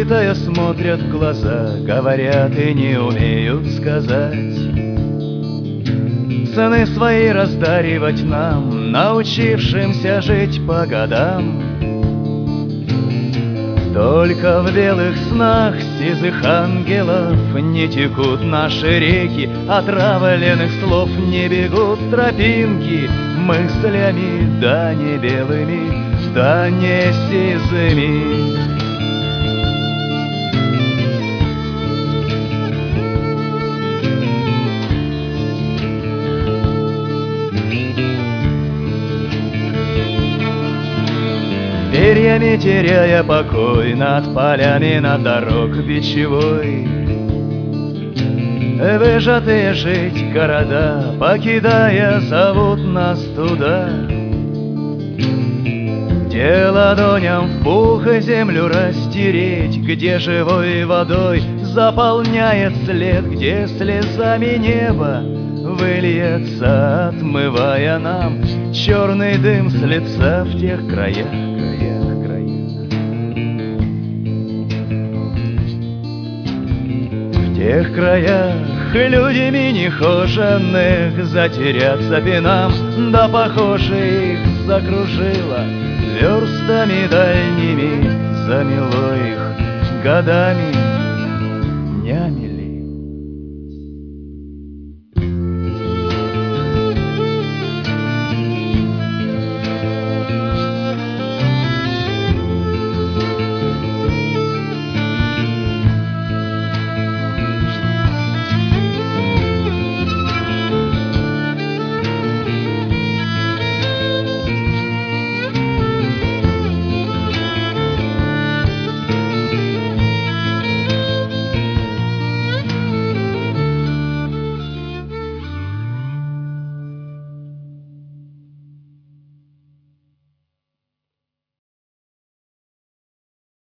Забытое смотрят в глаза, говорят и не умеют сказать. Цены свои раздаривать нам, научившимся жить по годам. Только в белых снах сизых ангелов не текут наши реки, отравленных слов не бегут тропинки мыслями, да не белыми, да не сизыми. Перьями теряя покой над полями, над дорог бичевой, выжатые жить города, покидая, зовут нас туда, где ладоням в пух и землю растереть, где живой водой заполняет след, где слезами небо выльется, отмывая нам черный дым с лица в тех краях. В тех краях людьми нехоженных затеряться пинам, да похоже их закружило верстами дальними, замело их годами.